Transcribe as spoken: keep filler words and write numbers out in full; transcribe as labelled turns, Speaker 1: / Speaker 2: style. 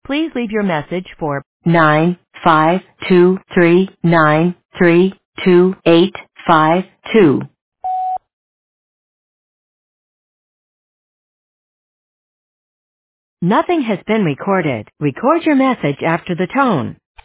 Speaker 1: Please leave your message for nine five two three nine three two eight five two. Nothing has been recorded. Record your message after the tone.